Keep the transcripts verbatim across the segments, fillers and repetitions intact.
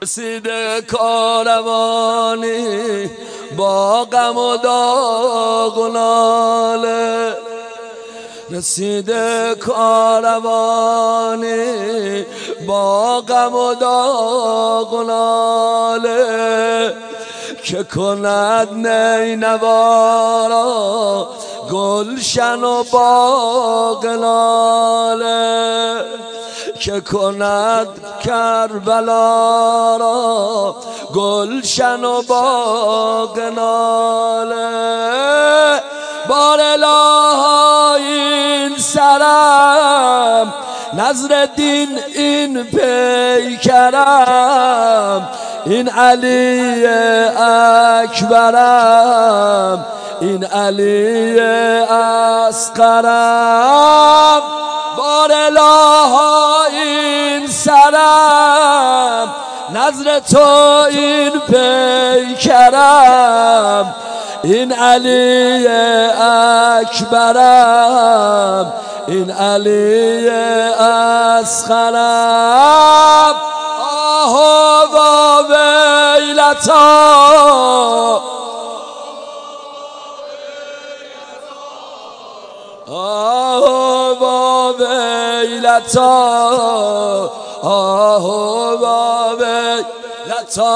رسیده کاروانی با غم و داغ و ناله، رسیده کاروانی با غم و داغ و ناله، که کند نینوارا گلشن و باغ لاله، که کند کربلا را گلشن و باغ ناله. بار الها این سرم، نظر دین این پیکرم، این علی اکبرم، این علی اصغرم. بار الها این سرم، نظر تو این پیکرم، این علی اکبرم، این علی اصغرم. آه و ویلتا، آه و ویلتا، آه و ویلتا،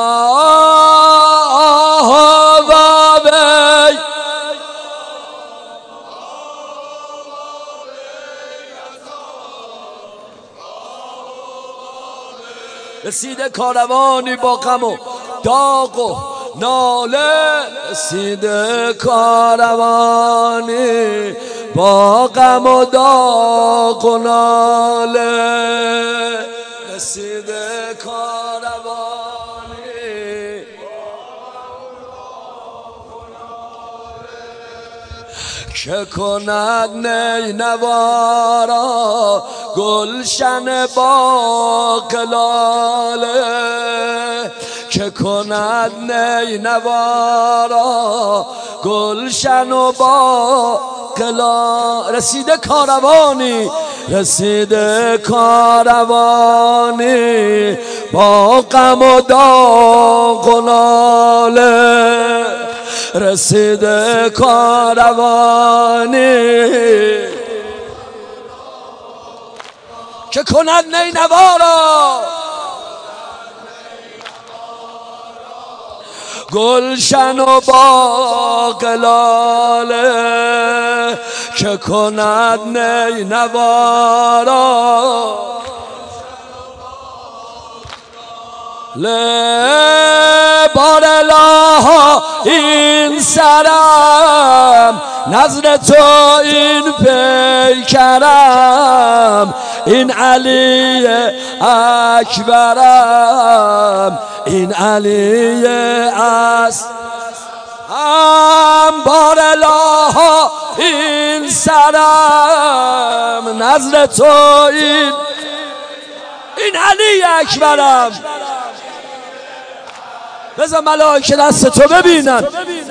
آه و ویلتا. رسیده کاروانی با غم و داغ و ناله، رسیده کاروانی با غم و داغ و ناله، رسیده کاروانی که کند نینوارا گلشن باغ لاله، که کند نینوارا گلشن و باغ لاله. رسیده کاروانی، رسیده کاروانی با غم و داغ و ناله، رسیده کاروانی که کند نینوارا گلشن و باغ لاله، که کند نینوارا له. بار الها این سرم، نظر تو این پیکرم، این علی اکبرم، این علی اصغرم. بار الها این سرم، نظر تو این این علی اکبرم. بذار ملائکه دست تو ببینن.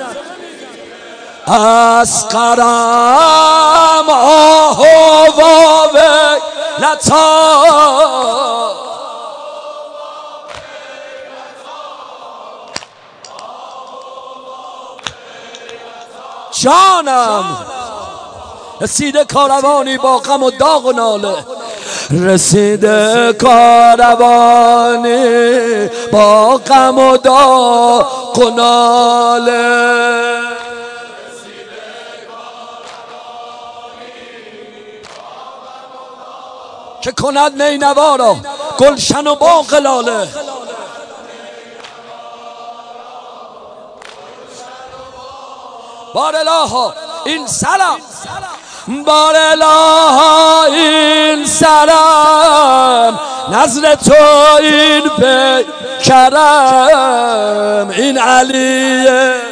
اصغرم آه و ویلتا، جانم. رسیده کاروانی با غم و داغ و ناله، رسیده کاروانی با غم و داغ و ناله، که کند نینوارا گلشن و باغ لاله. بار الها این سرم، بار الها این سرم، نظر تو این پیکرم، این علی.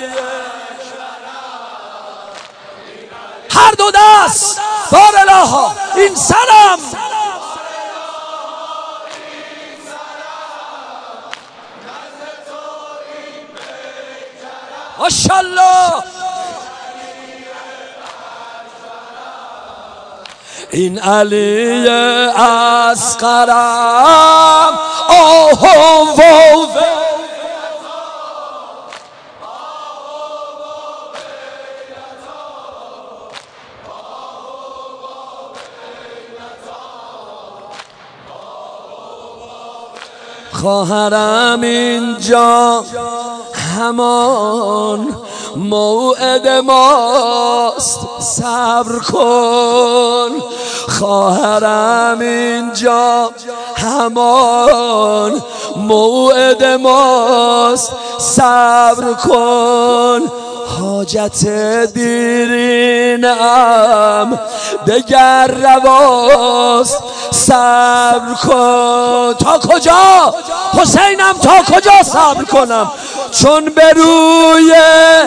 هر دو دست بار الها این سرم، ماشاءالله. این علی اصغرم آه و خواهرم اینجا همان موعد ماست صبر کن. خواهرم اینجا همان موعد ماست صبر کن. حاجت دیرینم دگر رواست صبر کن. تا کجا حسینم تا کجا صبر کنم چون به روی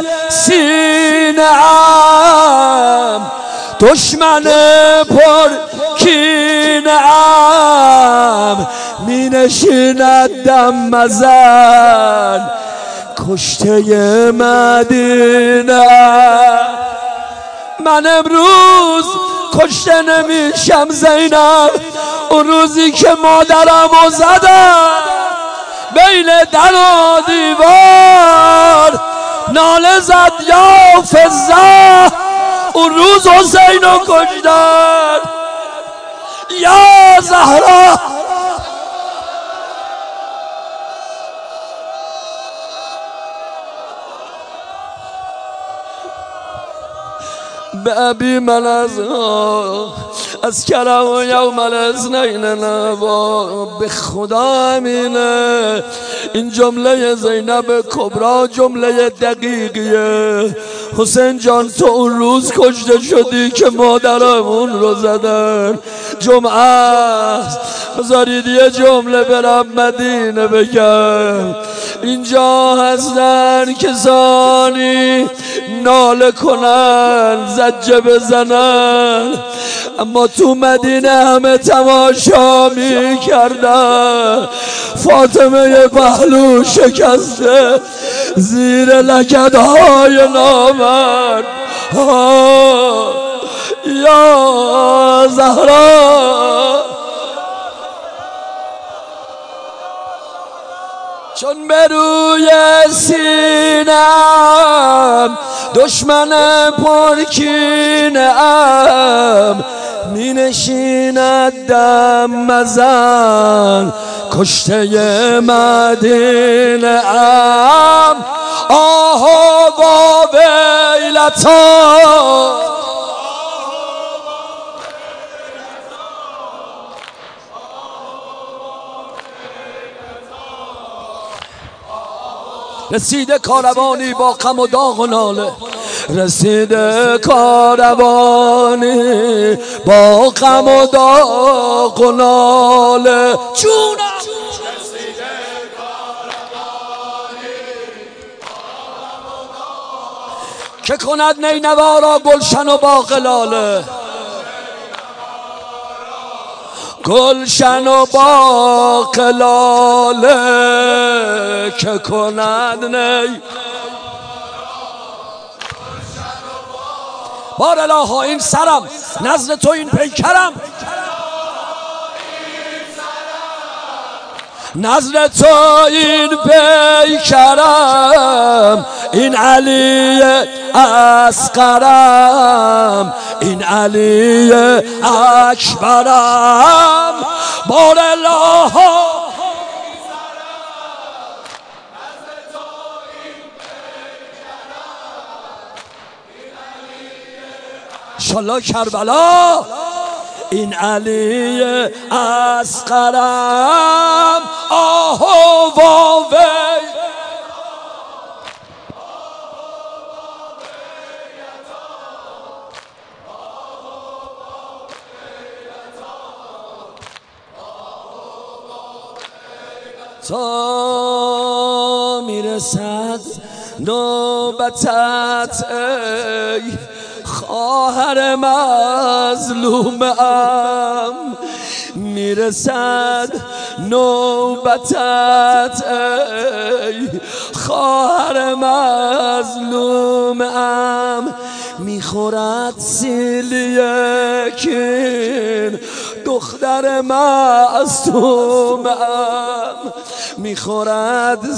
سینه‌ام دشمن پر کینه‌ام می نشیند دم مزن کشته مدینه. من امروز کشته نمیشم زینب، اون روزی که مادرمو زدم بین در و دیوار ناله زد یا فزه، اون روز حسینو کشتن یا زهرا. به ابی من از از کرم و یوم الاثنین نوا. به خدا امینه این جمله زینب کبرا جمله دقیقیه. حسین جان تو اون روز کشته شدی که مادرمون رو زدن. جمعه است بذارید یه جمله برم مدینه بگم. اینجا هستن کسانی ناله کنن زجه بزنن، اما تو مدینه همه تماشا می کردن. فاطمه پهلو شکسته زیر لگدهای نامرد. یا زهرا چون به روی سینم دشمن پرکینه‌ام می نشیند دم مزن کشته مدینه ام. آه و ویلتا رسیده کاروانی با غم و داغ و ناله. رسیده کاروانی با غم و داغ و ناله. جونم رسیده کاروانی که کند نینوا را گلشن و باغ لاله. گلشن و باغ لاله که کند نی. بار الها این سرم نزد تو این پیکرم، نزد تو این پیکرم. این علی اصغرم این علی اکبرم. بار الها انشالله کربلا. این علی اصغرم آه و وی. تا میرسد نوبتت ای خواهر مظلومم، میرسد نوبتت ای خواهر مظلومم. میخورد سیلیکین دختر معصومم، میخورد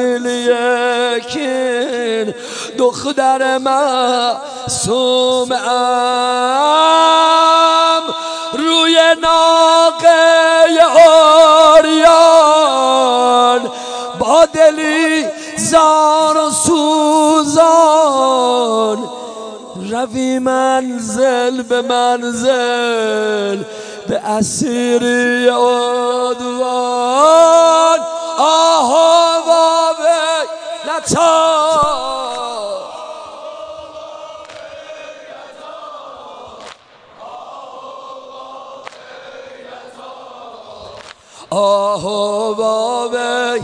سیلیکین دختر معصومم، روی ناقه عریان با دلی زار و سوزان، روی منزل به منزل به اسیری عدوان. آها وابه نتا آها وابه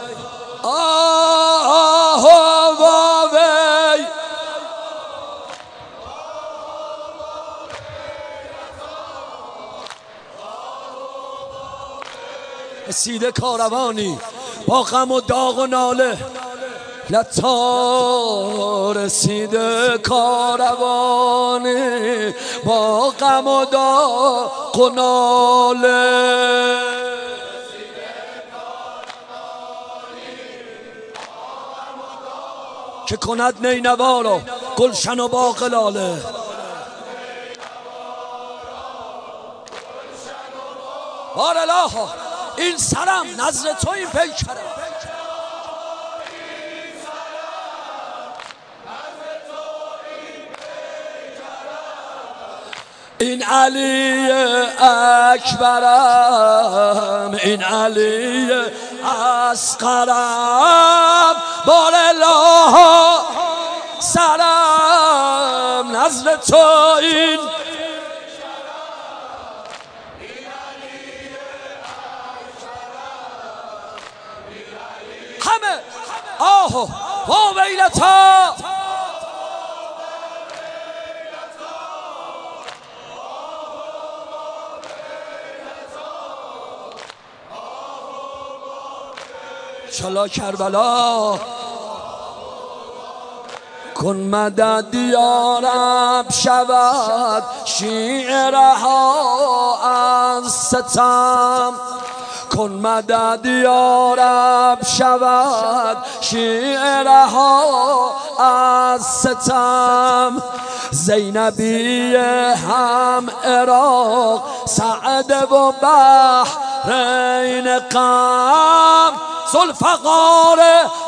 آها وابه رسیده کاروانی با غم و داغ و ناله، لتا رسیده کاروانی با غم و داغ و ناله، که کند نینوا را گلشن و باغ لاله. بارالله این سرم نظر تو این پیکرم، این علی اکبرم، این علی اصغرم، بارالله سرم نظر تو این همه. آه و ویلتا چلا کربلا کن مدد یا رب شود شیعرها از ستم، کن مدد یا رب شود شیعرها از ستم، زینبی هم عراق سعد و بحرین غم، ذوالفقار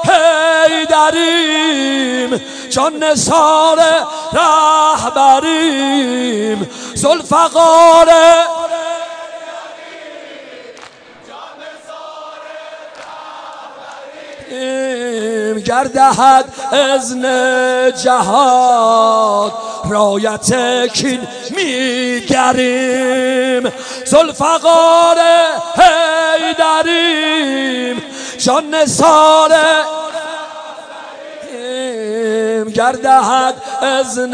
حیدریم جان نثار رهبریم، ذوالفقار گر دهد اذن جهاد رایت کین میگریم، ذوالفقار حیدریم جان نثار گر دهد اذن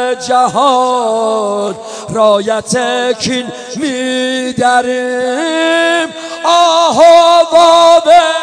جهاد رایت کین میدریم. آه و بابه